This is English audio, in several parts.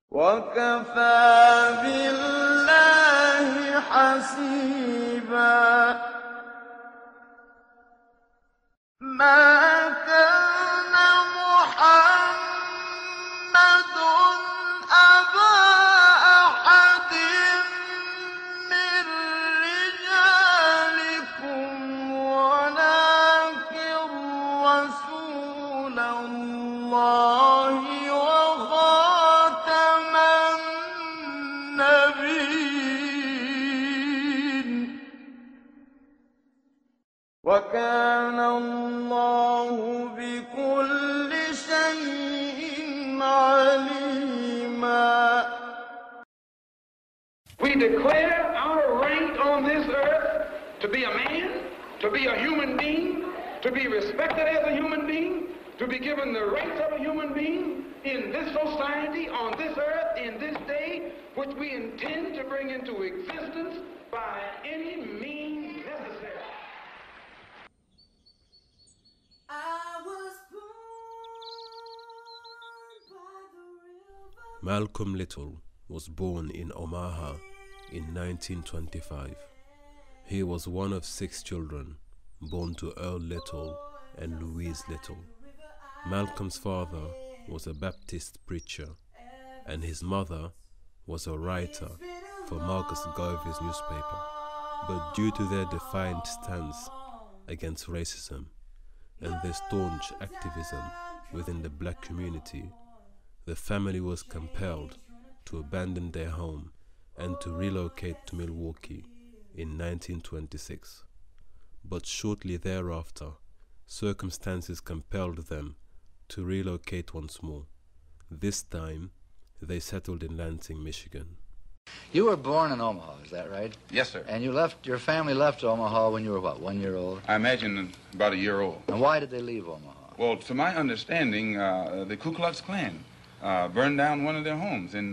وكفى بالله حسيبا ما كان محمد أبا أحد من رجالكم ولكن رسول الله وخاتم النبيين وكان الله بكل شيء عليما. We declare our right on this earth to be a man, to be a human being, to be respected as a human being, to be given the rights of a human being in this society, on this earth, in this day, which we intend to bring into existence by any means necessary. I was born by the river. Malcolm Little was born in Omaha in 1925. He was one of 6 children born to Earl Little and Louise Little. Malcolm's father was a Baptist preacher, and his mother was a writer for Marcus Garvey's newspaper. But due to their defiant stance against racism and their staunch activism within the black community, the family was compelled to abandon their home and to relocate to Milwaukee in 1926. But shortly thereafter, circumstances compelled them to relocate once more. This time, they settled in Lansing, Michigan. You were born in Omaha, is that right? Yes, sir. And your family left Omaha when you were, what, 1 year old? I imagine about a year old. And why did they leave Omaha? Well, to my understanding, the Ku Klux Klan burned down one of their homes in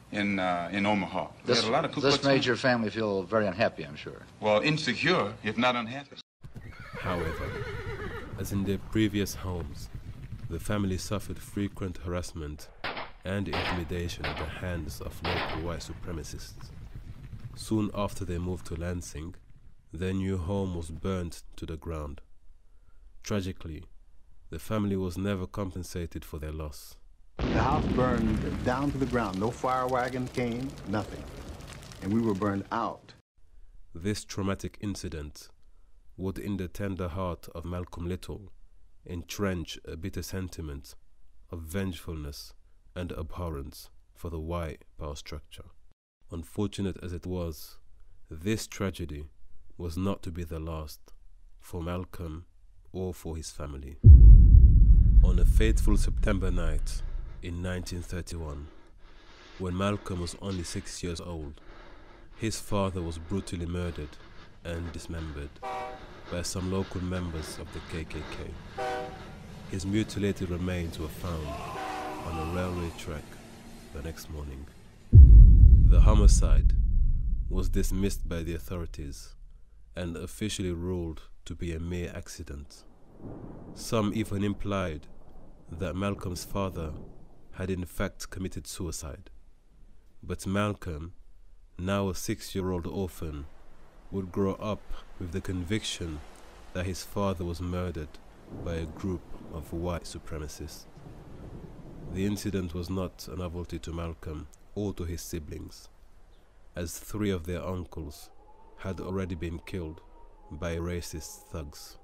Omaha. They had a lot of Ku Klux This made Klan. your family feel very unhappy, I'm sure. Well, insecure, if not unhappy. However, as in their previous homes, the family suffered frequent harassment and intimidation at the hands of local white supremacists. Soon after they moved to Lansing, their new home was burnt to the ground. Tragically, the family was never compensated for their loss. The house burned down to the ground. No fire wagon came, nothing. And we were burned out. This traumatic incident would, in the tender heart of Malcolm Little, entrench a bitter sentiment of vengefulness and abhorrence for the white power structure. Unfortunate as it was, this tragedy was not to be the last for Malcolm or for his family. On a fateful September night in 1931, when Malcolm was only 6 years old, his father was brutally murdered and dismembered by some local members of the KKK. His mutilated remains were found on a railway track the next morning. The homicide was dismissed by the authorities and officially ruled to be a mere accident. Some even implied that Malcolm's father had in fact committed suicide. But Malcolm, now a 6-year-old orphan, would grow up with the conviction that his father was murdered by a group of white supremacists. The incident was not a novelty to Malcolm or to his siblings, as 3 of their uncles had already been killed by racist thugs.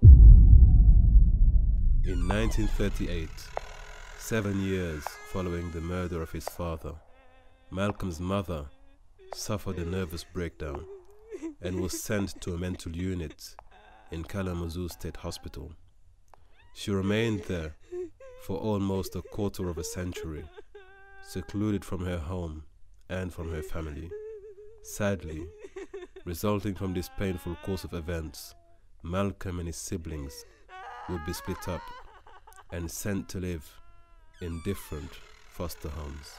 In 1938, 7 years following the murder of his father, Malcolm's mother suffered a nervous breakdown and was sent to a mental unit in Kalamazoo State Hospital. She remained there for almost a quarter of a century, secluded from her home and from her family. Sadly, resulting from this painful course of events, Malcolm and his siblings would be split up and sent to live in different foster homes.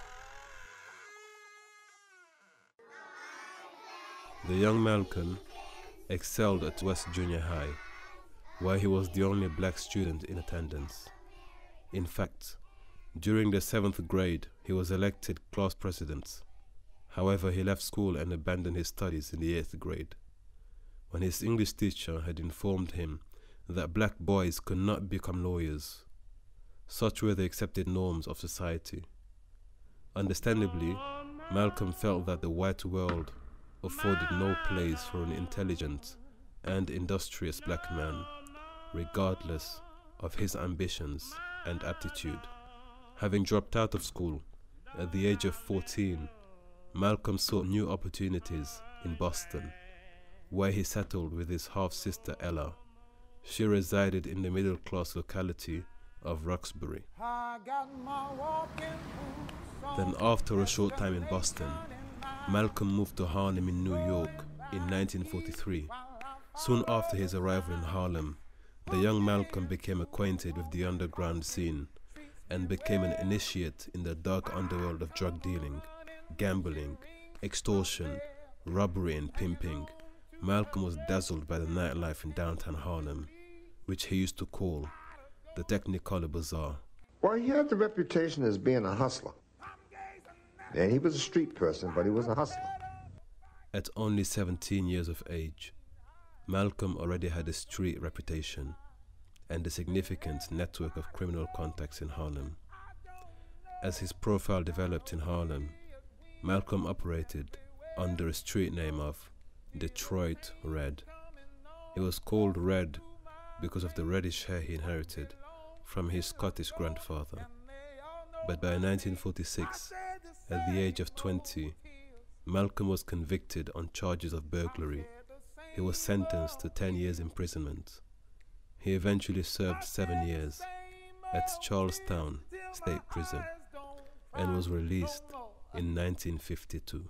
The young Malcolm excelled at West Junior High, where he was the only black student in attendance. In fact, During the 7th grade, he was elected class president. However, he left school and abandoned his studies in the 8th grade, when his English teacher had informed him that black boys could not become lawyers. Such were the accepted norms of society. Understandably, Malcolm felt that the white world afforded no place for an intelligent and industrious black man, regardless of his ambitions and aptitude. Having dropped out of school at the age of 14, Malcolm sought new opportunities in Boston, where he settled with his half-sister Ella. She resided in the middle-class locality of Roxbury. Then after a short time in Boston, Malcolm moved to Harlem in New York in 1943. Soon after his arrival in Harlem, the young Malcolm became acquainted with the underground scene and became an initiate in the dark underworld of drug dealing, gambling, extortion, robbery and pimping. Malcolm was dazzled by the nightlife in downtown Harlem, which he used to call the Technicolor Bazaar. Well, he had the reputation as being a hustler. And he was a street person, but he was a hustler. At only 17 years of age, Malcolm already had a street reputation and a significant network of criminal contacts in Harlem. As his profile developed in Harlem, Malcolm operated under a street name of Detroit Red. He was called Red because of the reddish hair he inherited from his Scottish grandfather. But by 1946, at the age of 20, Malcolm was convicted on charges of burglary. He was sentenced to 10 years imprisonment. He eventually served 7 years at Charlestown State Prison and was released in 1952.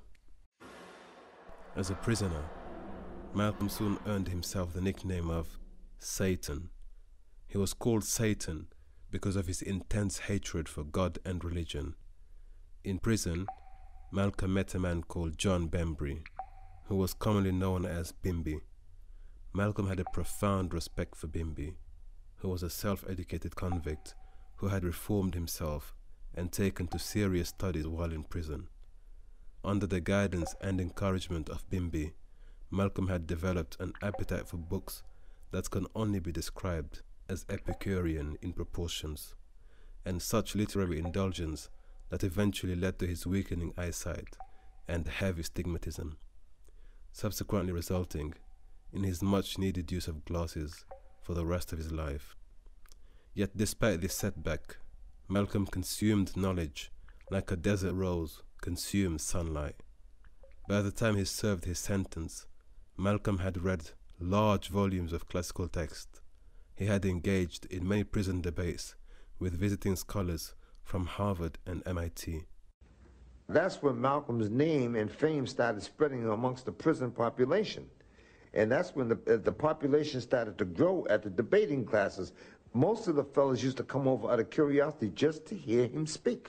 As a prisoner, Malcolm soon earned himself the nickname of Satan. He was called Satan because of his intense hatred for God and religion. In prison, Malcolm met a man called John Bembry, who was commonly known as Bimby. Malcolm had a profound respect for Bimby, who was a self-educated convict who had reformed himself and taken to serious studies while in prison. Under the guidance and encouragement of Bimby, Malcolm had developed an appetite for books that can only be described as Epicurean in proportions, and such literary indulgence that eventually led to his weakening eyesight and heavy stigmatism, subsequently resulting in his much-needed use of glasses for the rest of his life. Yet despite this setback, Malcolm consumed knowledge like a desert rose consumes sunlight. By the time he served his sentence, Malcolm had read large volumes of classical text. He had engaged in many prison debates with visiting scholars from Harvard and MIT. That's when Malcolm's name and fame started spreading amongst the prison population. And that's when the population started to grow at the debating classes. Most of the fellas used to come over out of curiosity just to hear him speak.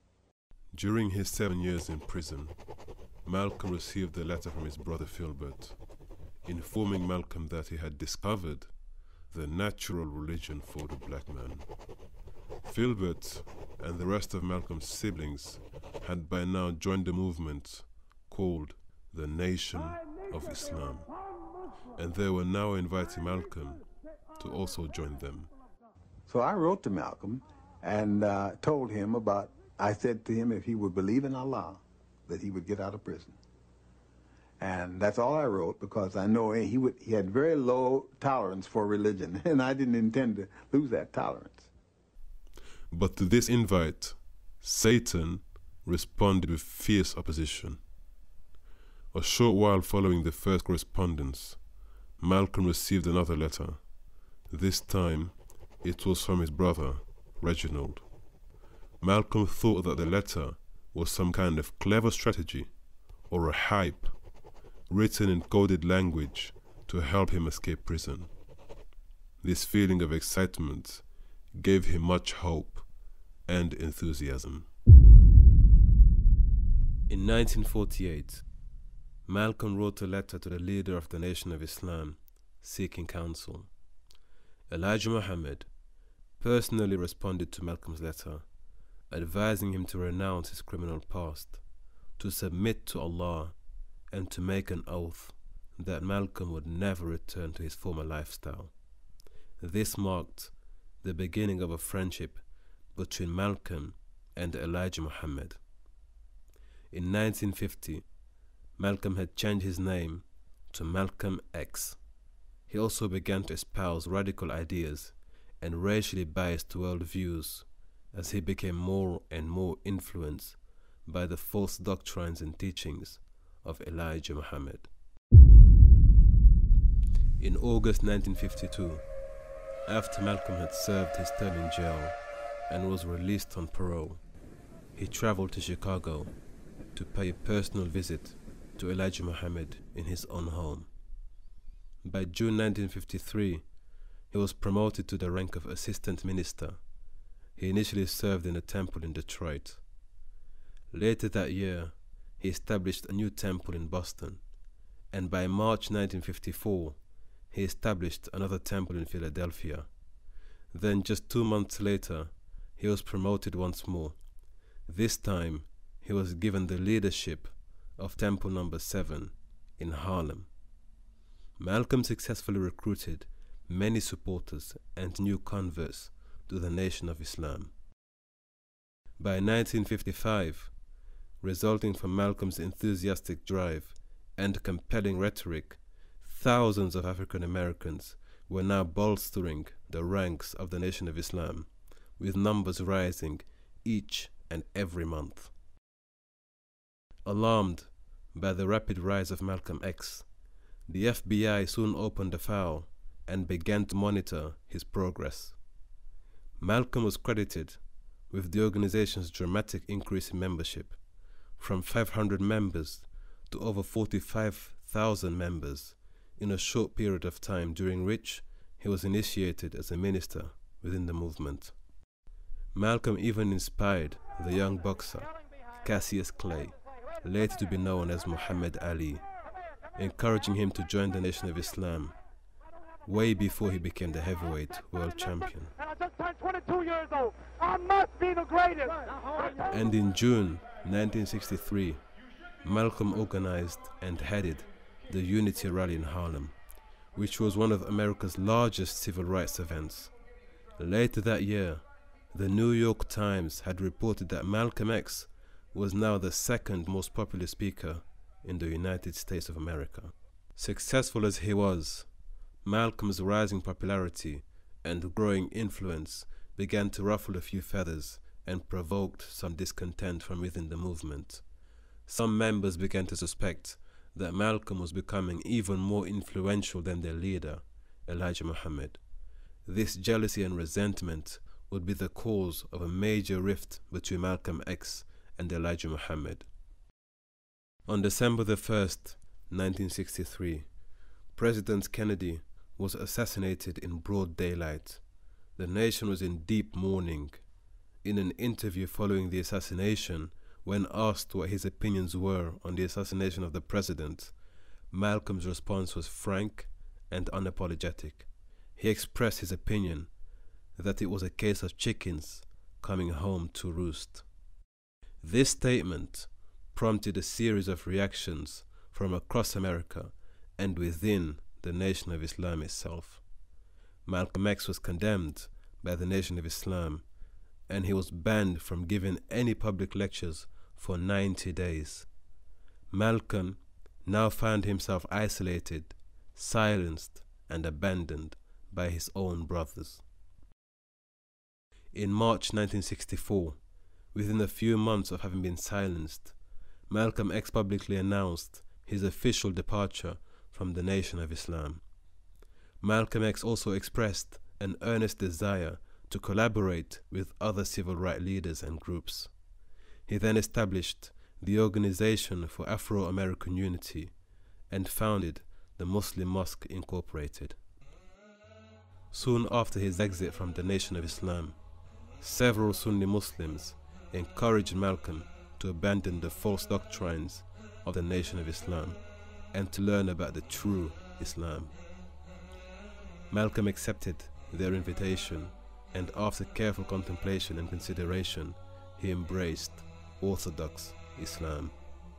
During his 7 years in prison, Malcolm received a letter from his brother Filbert, informing Malcolm that he had discovered the natural religion for the black man. Filbert and the rest of Malcolm's siblings had by now joined a movement called the Nation of Islam, and they were now inviting Malcolm to also join them. So I wrote to Malcolm and told him about, I said to him if he would believe in Allah, that he would get out of prison. And that's all I wrote, because I know he had very low tolerance for religion, and I didn't intend to lose that tolerance. But to this invite, Satan responded with fierce opposition. A short while following the first correspondence, Malcolm received another letter. This time, it was from his brother, Reginald. Malcolm thought that the letter was some kind of clever strategy or a hype written in coded language to help him escape prison. This feeling of excitement gave him much hope and enthusiasm. In 1948, Malcolm wrote a letter to the leader of the Nation of Islam, seeking counsel. Elijah Muhammad personally responded to Malcolm's letter, advising him to renounce his criminal past, to submit to Allah, and to make an oath that Malcolm would never return to his former lifestyle. This marked the beginning of a friendship between Malcolm and Elijah Muhammad. In 1950, Malcolm had changed his name to Malcolm X. He also began to espouse radical ideas and racially biased worldviews as he became more and more influenced by the false doctrines and teachings of Elijah Muhammad. In August 1952, after Malcolm had served his term in jail and was released on parole, he traveled to Chicago to pay a personal visit to Elijah Muhammad in his own home. By June 1953, he was promoted to the rank of assistant minister. He initially served in a temple in Detroit. Later that year, he established a new temple in Boston, and by March 1954, he established another temple in Philadelphia. Then just 2 months later, he was promoted once more. This time, he was given the leadership of Temple Number 7 in Harlem. Malcolm successfully recruited many supporters and new converts to the Nation of Islam. By 1955, resulting from Malcolm's enthusiastic drive and compelling rhetoric, thousands of African Americans were now bolstering the ranks of the Nation of Islam, with numbers rising each and every month. Alarmed by the rapid rise of Malcolm X, the FBI soon opened a file and began to monitor his progress. Malcolm was credited with the organization's dramatic increase in membership, from 500 members to over 45,000 members in a short period of time, during which he was initiated as a minister within the movement. Malcolm even inspired the young boxer Cassius Clay, later to be known as Muhammad Ali, encouraging him to join the Nation of Islam way before he became the heavyweight world champion. And I just turned 22 years old. I must be the greatest. And in June 1963, Malcolm organized and headed the Unity Rally in Harlem, which was one of America's largest civil rights events. Later that year, the New York Times had reported that Malcolm X was now the second most popular speaker in the United States of America. Successful as he was, Malcolm's rising popularity and growing influence began to ruffle a few feathers and provoked some discontent from within the movement. Some members began to suspect that Malcolm was becoming even more influential than their leader, Elijah Muhammad. This jealousy and resentment would be the cause of a major rift between Malcolm X and Elijah Muhammad. On December the 1st, 1963, President Kennedy was assassinated in broad daylight. The nation was in deep mourning. In an interview following the assassination, when asked what his opinions were on the assassination of the president, Malcolm's response was frank and unapologetic. He expressed his opinion that it was a case of chickens coming home to roost. This statement prompted a series of reactions from across America and within the Nation of Islam itself. Malcolm X was condemned by the Nation of Islam, and he was banned from giving any public lectures for 90 days. Malcolm now found himself isolated, silenced, and abandoned by his own brothers. In March 1964, within a few months of having been silenced, Malcolm X publicly announced his official departure from the Nation of Islam. Malcolm X also expressed an earnest desire to collaborate with other civil rights leaders and groups. He then established the Organization for Afro-American Unity and founded the Muslim Mosque Incorporated. Soon after his exit from the Nation of Islam, several Sunni Muslims encouraged Malcolm to abandon the false doctrines of the Nation of Islam and to learn about the true Islam. Malcolm accepted their invitation, and after careful contemplation and consideration, he embraced Orthodox Islam.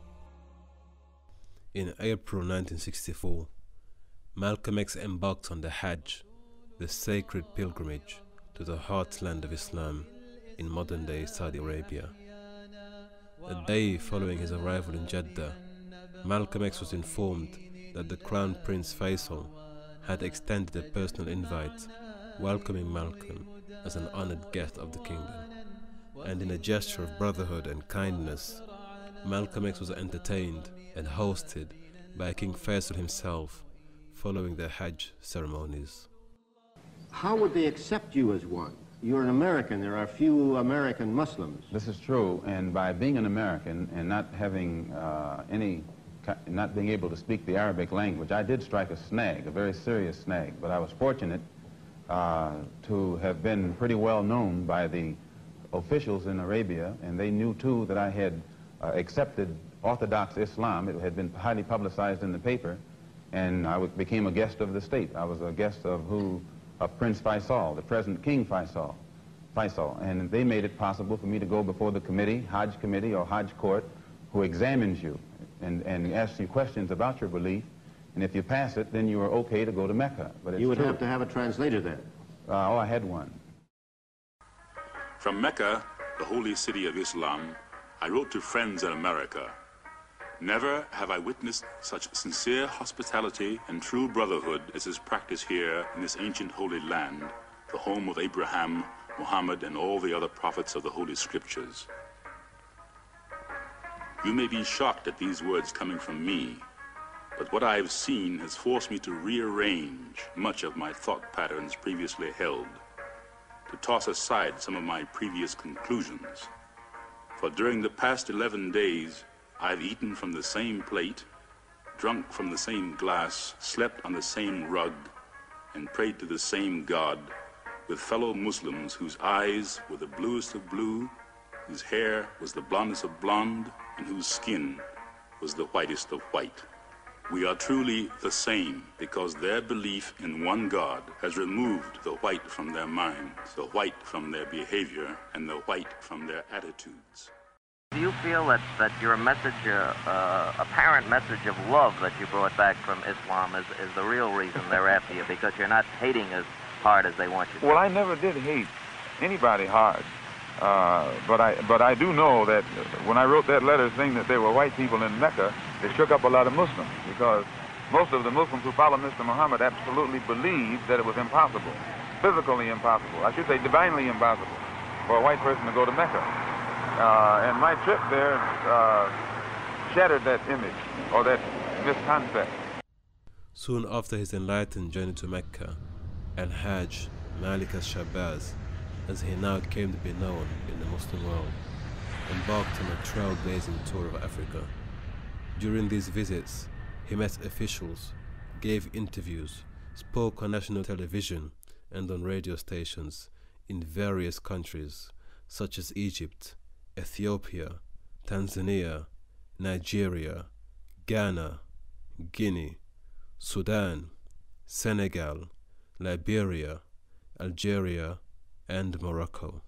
In April 1964, Malcolm X embarked on the Hajj, the sacred pilgrimage to the heartland of Islam in modern-day Saudi Arabia. A day following his arrival in Jeddah, Malcolm X was informed that the Crown Prince Faisal had extended a personal invite welcoming Malcolm as an honored guest of the kingdom. And in a gesture of brotherhood and kindness, Malcolm X was entertained and hosted by King Faisal himself following the Hajj ceremonies. How would they accept you as one? You're an American. There are few American Muslims. This is true, and by being an American and not having not being able to speak the Arabic language, I did strike a snag, a very serious snag, but I was fortunate to have been pretty well known by the officials in Arabia, and they knew too that I had accepted Orthodox Islam. It had been highly publicized in the paper, and I became a guest of the state. I was a guest of Prince Faisal, the present King Faisal, and they made it possible for me to go before the committee, Hajj committee or Hajj court, who examines you and asks you questions about your belief, and if you pass it, then you are okay to go to Mecca. But it's you would true. have to have a translator then. I had one. From Mecca, the holy city of Islam, I wrote to friends in America. Never have I witnessed such sincere hospitality and true brotherhood as is practiced here in this ancient holy land, the home of Abraham, Muhammad, and all the other prophets of the Holy Scriptures. You may be shocked at these words coming from me, but what I have seen has forced me to rearrange much of my thought patterns previously held, to toss aside some of my previous conclusions. For during the past 11 days, I've eaten from the same plate, drunk from the same glass, slept on the same rug, and prayed to the same God with fellow Muslims whose eyes were the bluest of blue, whose hair was the blondest of blonde, and whose skin was the whitest of white. We are truly the same because their belief in one God has removed the white from their minds, the white from their behavior, and the white from their attitudes. Do you feel that your message, apparent message of love that you brought back from Islam is the real reason they're after you, because you're not hating as hard as they want you to? Well, I never did hate anybody hard, but I do know that when I wrote that letter saying that there were white people in Mecca, it shook up a lot of Muslims, because most of the Muslims who follow Mr. Muhammad absolutely believed that it was impossible, physically impossible, I should say divinely impossible, for a white person to go to Mecca. And my trip there shattered that image, or that misconcept. Soon after his enlightened journey to Mecca, Al-Hajj Malik al-Shabazz, as he now came to be known in the Muslim world, embarked on a trailblazing tour of Africa. During these visits, he met officials, gave interviews, spoke on national television and on radio stations in various countries such as Egypt, Ethiopia, Tanzania, Nigeria, Ghana, Guinea, Sudan, Senegal, Liberia, Algeria, and Morocco.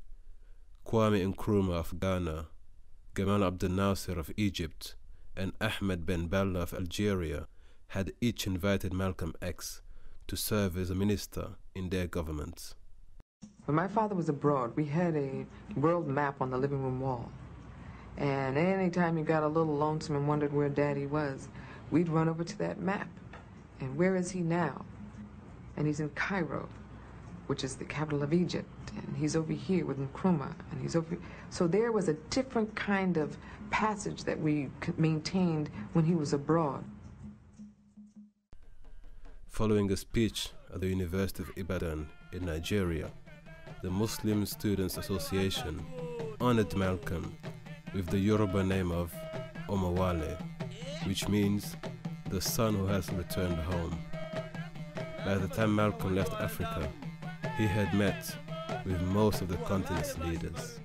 Kwame Nkrumah of Ghana, Gamal Abdel Nasser of Egypt, and Ahmed Ben Bella of Algeria had each invited Malcolm X to serve as a minister in their governments. When my father was abroad, we had a world map on the living room wall. And anytime you got a little lonesome and wondered where Daddy was, we'd run over to that map. And where is he now? And he's in Cairo, which is the capital of Egypt. And he's over here with Nkrumah, and he's over. So there was a different kind of passage that we maintained when he was abroad. Following a speech at the University of Ibadan in Nigeria, the Muslim Students Association honored Malcolm with the Yoruba name of Omowale, which means the son who has returned home. By the time Malcolm left Africa, he had met with most of the continent's leaders.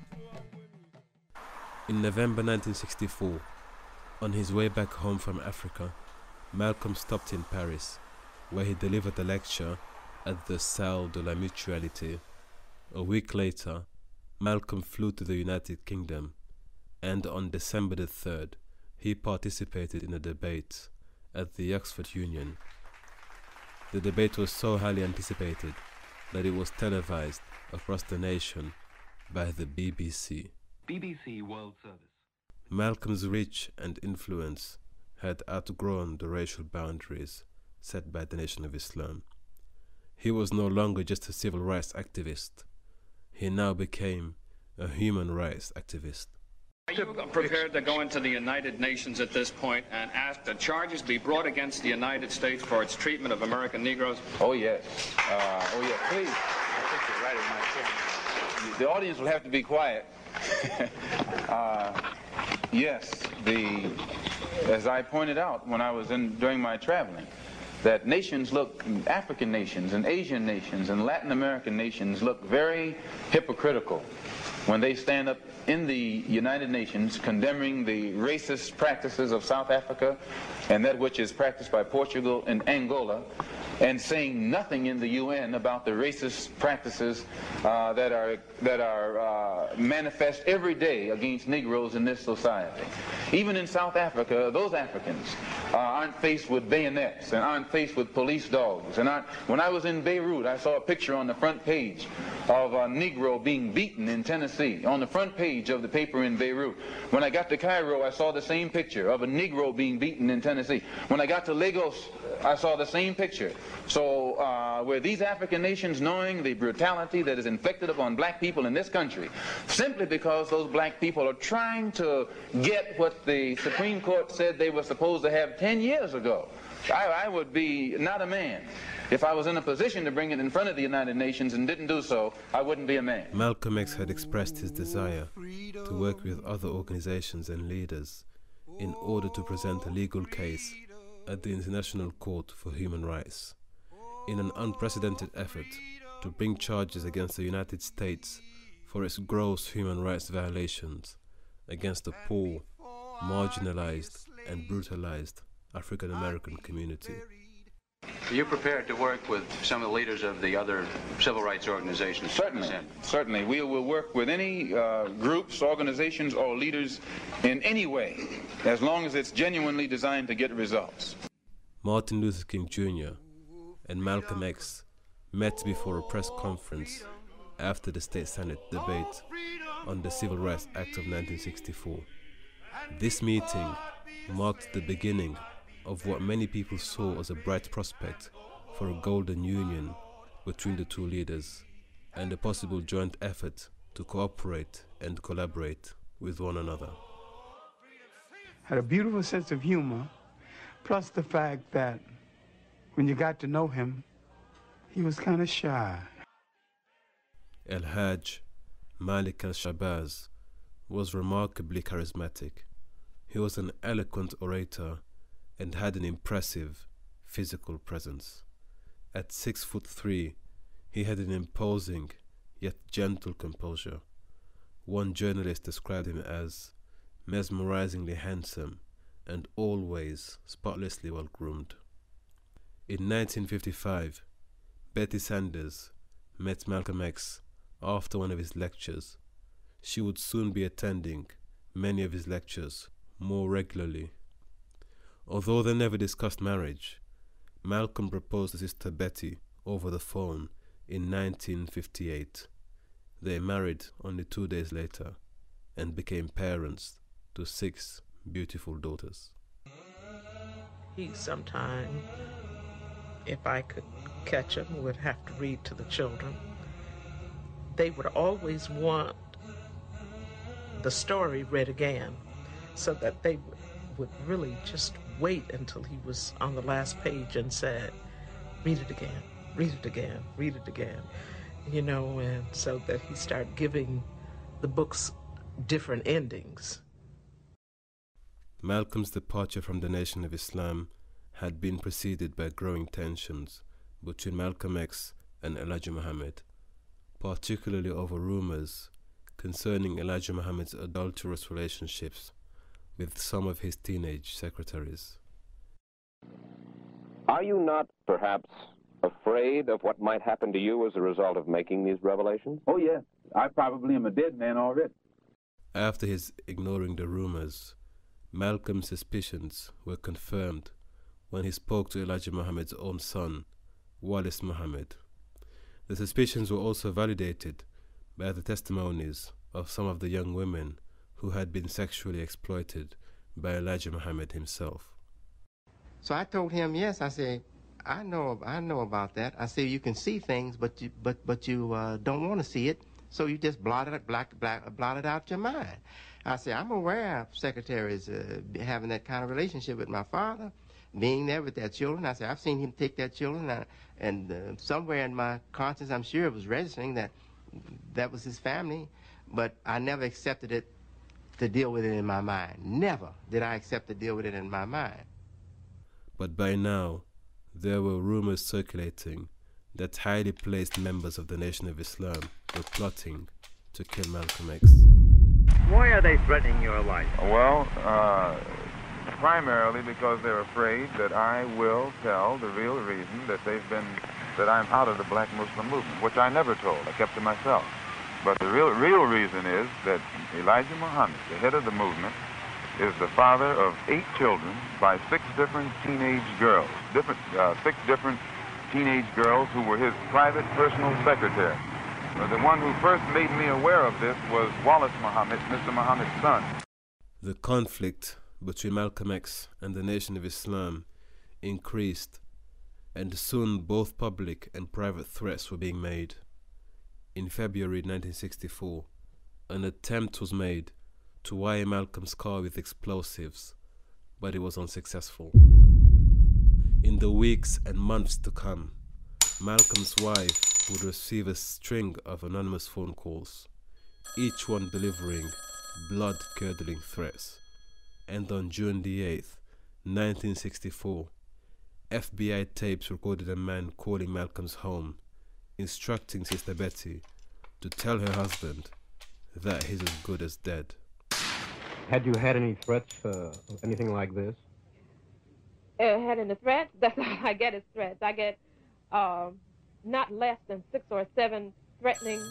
In November 1964, on his way back home from Africa, Malcolm stopped in Paris, where he delivered a lecture at the Salle de la Mutualité. A week later, Malcolm flew to the United Kingdom, and on December the 3rd, he participated in a debate at the Oxford Union. The debate was so highly anticipated that it was televised across the nation by the BBC. BBC World Service. Malcolm's reach and influence had outgrown the racial boundaries set by the Nation of Islam. He was no longer just a civil rights activist. He now became a human rights activist. Are you prepared to go into the United Nations at this point and ask that charges be brought against the United States for its treatment of American Negroes? Oh, yes. Oh, yes, please. I think you're right in my chair. The audience will have to be quiet. Yes, as I pointed out when I was during my traveling, that nations look, African nations and Asian nations and Latin American nations look very hypocritical when they stand up in the United Nations condemning the racist practices of South Africa and that which is practiced by Portugal and Angola, and saying nothing in the UN about the racist practices that are manifest every day against Negroes in this society. Even in South Africa, those Africans aren't faced with bayonets and aren't faced with police dogs. And when I was in Beirut, I saw a picture on the front page of a Negro being beaten in Tennessee, on the front page of the paper in Beirut. When I got to Cairo, I saw the same picture of a Negro being beaten in Tennessee. When I got to Lagos, I saw the same picture. So were these African nations knowing the brutality that is inflicted upon black people in this country, simply because those black people are trying to get what the Supreme Court said they were supposed to have 10 years ago? I would be not a man. If I was in a position to bring it in front of the United Nations and didn't do so, I wouldn't be a man. Malcolm X had expressed his desire to work with other organizations and leaders in order to present a legal case at the International Court for Human Rights, in an unprecedented effort to bring charges against the United States for its gross human rights violations against the poor, marginalized, and brutalized African American community. Are you prepared to work with some of the leaders of the other civil rights organizations? Certainly. Certainly. We will work with any groups, organizations, or leaders in any way, as long as it's genuinely designed to get results. Martin Luther King Jr. and Malcolm X met before a press conference after the State Senate debate on the Civil Rights Act of 1964. This meeting marked the beginning of what many people saw as a bright prospect for a golden union between the two leaders and a possible joint effort to cooperate and collaborate with one another. Had a beautiful sense of humor, plus the fact that when you got to know him, he was kind of shy. El-Hajj Malik al-Shabazz was remarkably charismatic. He was an eloquent orator and had an impressive physical presence. At 6'3", he had an imposing yet gentle composure. One journalist described him as mesmerizingly handsome and always spotlessly well-groomed. In 1955, Betty Sanders met Malcolm X after one of his lectures. She would soon be attending many of his lectures more regularly. Although they never discussed marriage, Malcolm proposed to Sister Betty over the phone in 1958. They married only 2 days later and became parents to 6 beautiful daughters. He sometime, if I could catch him, would have to read to the children. They would always want the story read again, so that they would really just wait until he was on the last page and said, read it again, read it again, read it again, you know, and so that he started giving the books different endings. Malcolm's departure from the Nation of Islam had been preceded by growing tensions between Malcolm X and Elijah Muhammad, particularly over rumors concerning Elijah Muhammad's adulterous relationships with some of his teenage secretaries. Are you not, perhaps, afraid of what might happen to you as a result of making these revelations? Oh, yes. I probably am a dead man already. After his ignoring the rumors, Malcolm's suspicions were confirmed when he spoke to Elijah Muhammad's own son, Wallace Muhammad. The suspicions were also validated by the testimonies of some of the young women who had been sexually exploited by Elijah Muhammad himself. So I told him, yes, I said, I know about that. I said, you can see things, but you don't want to see it, so you just blot it out your mind. I said, I'm aware of secretaries having that kind of relationship with my father, being there with their children. I said, I've seen him take their children, and somewhere in my conscience, I'm sure it was registering that was his family, but I never accepted it to deal with it in my mind. Never did I accept to deal with it in my mind. But by now, there were rumors circulating that highly placed members of the Nation of Islam were plotting to kill Malcolm X. Why are they threatening your life? Well, primarily because they're afraid that I will tell the real reason that I'm out of the black Muslim movement, which I never told. I kept to myself. But the real reason is that Elijah Muhammad, the head of the movement, is the father of 8 children by 6 different teenage girls, 6 different teenage girls who were his private personal secretary. The one who first made me aware of this was Wallace Muhammad, Mr. Muhammad's son. The conflict between Malcolm X and the Nation of Islam increased, and soon both public and private threats were being made. In February 1964, an attempt was made to wire Malcolm's car with explosives, but it was unsuccessful. In the weeks and months to come, Malcolm's wife would receive a string of anonymous phone calls, each one delivering blood-curdling threats. And on June the 8th, 1964, FBI tapes recorded a man calling Malcolm's home, instructing Sister Betty to tell her husband that he's as good as dead. Had you had any threats, anything like this? Had any threats? That's all I get is threats. I get not less than 6 or 7 threatening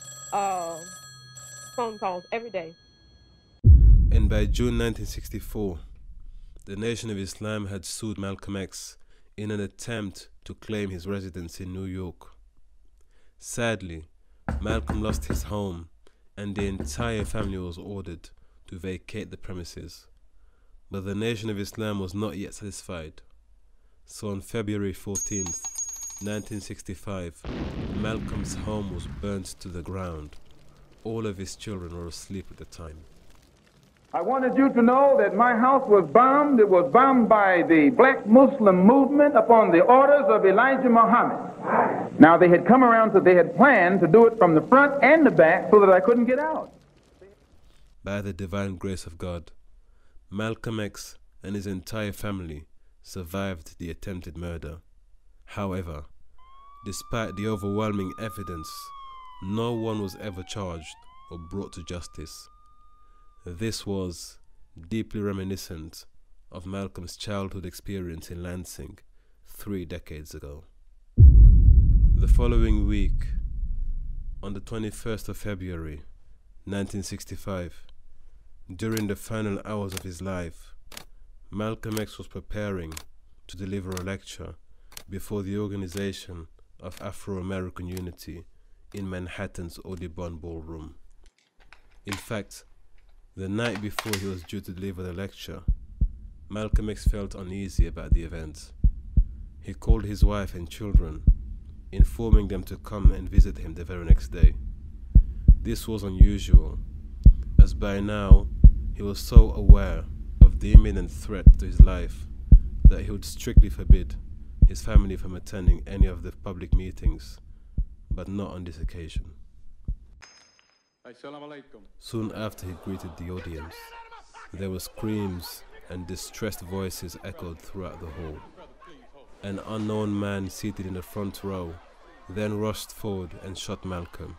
phone calls every day. And by June 1964, the Nation of Islam had sued Malcolm X in an attempt to claim his residence in New York. Sadly, Malcolm lost his home, and the entire family was ordered to vacate the premises. But the Nation of Islam was not yet satisfied. So on February 14th, 1965, Malcolm's home was burnt to the ground. All of his children were asleep at the time. I wanted you to know that my house was bombed. It was bombed by the black Muslim movement upon the orders of Elijah Muhammad. Now, they had come around, so they had planned to do it from the front and the back so that I couldn't get out. By the divine grace of God, Malcolm X and his entire family survived the attempted murder. However, despite the overwhelming evidence, no one was ever charged or brought to justice. This was deeply reminiscent of Malcolm's childhood experience in Lansing 3 decades ago. The following week, on the 21st of February, 1965, during the final hours of his life, Malcolm X was preparing to deliver a lecture before the Organization of Afro-American Unity in Manhattan's Audubon Ballroom. In fact, the night before he was due to deliver the lecture, Malcolm X felt uneasy about the event. He called his wife and children, informing them to come and visit him the very next day. This was unusual, as by now he was so aware of the imminent threat to his life that he would strictly forbid his family from attending any of the public meetings, but not on this occasion. Soon after he greeted the audience, there were screams and distressed voices echoed throughout the hall. An unknown man seated in the front row then rushed forward and shot Malcolm.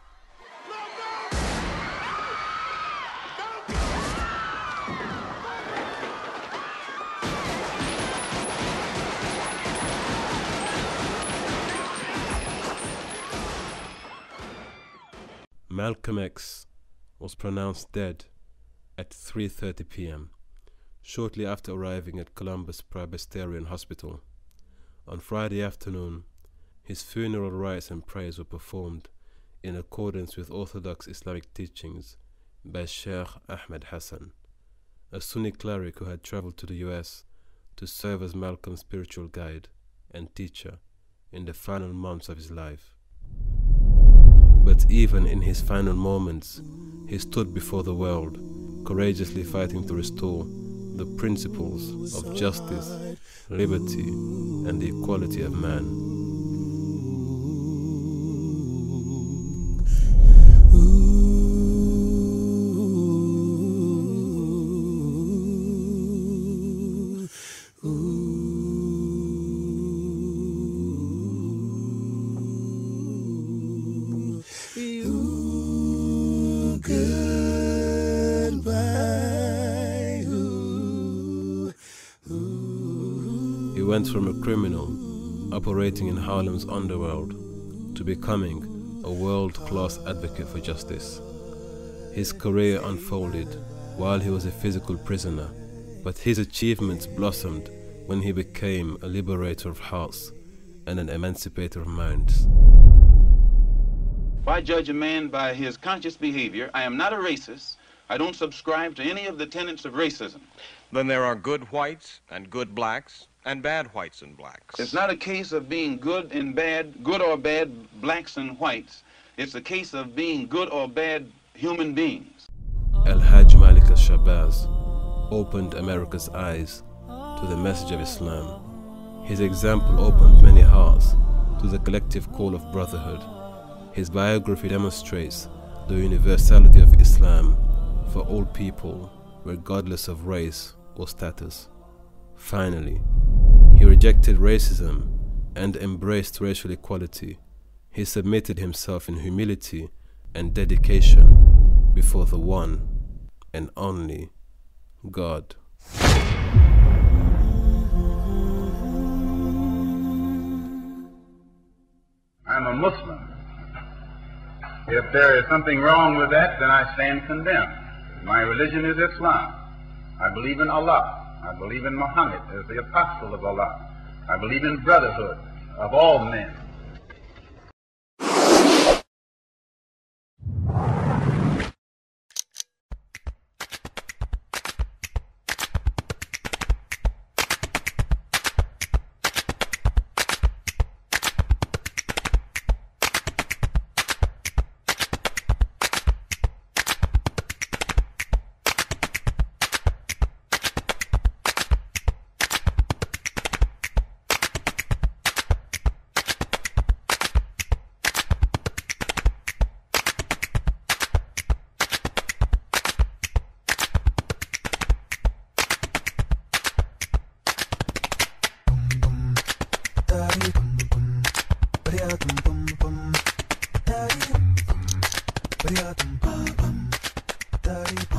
Malcolm X was pronounced dead at 3:30 p.m., shortly after arriving at Columbus Presbyterian Hospital. On Friday afternoon, his funeral rites and prayers were performed in accordance with Orthodox Islamic teachings by Sheikh Ahmed Hassan, a Sunni cleric who had traveled to the US to serve as Malcolm's spiritual guide and teacher in the final months of his life. But even in his final moments, he stood before the world, courageously fighting to restore the principles of justice, liberty, and the equality of man. He went from a criminal operating in Harlem's underworld to becoming a world-class advocate for justice. His career unfolded while he was a physical prisoner, but his achievements blossomed when he became a liberator of hearts and an emancipator of minds. If I judge a man by his conscious behavior, I am not a racist. I don't subscribe to any of the tenets of racism. Then there are good whites and good blacks and bad whites and blacks. It's not a case of being good and bad, good or bad blacks and whites. It's a case of being good or bad human beings. Al-Hajj Malik al-Shabazz opened America's eyes to the message of Islam. His example opened many hearts to the collective call of brotherhood. His biography demonstrates the universality of Islam for all people, regardless of race or status. Finally, he rejected racism and embraced racial equality. He submitted himself in humility and dedication before the one and only God. I'm a Muslim. If there is something wrong with that, then I stand condemned. My religion is Islam. I believe in Allah. I believe in Muhammad as the apostle of Allah. I believe in brotherhood of all men. Daddy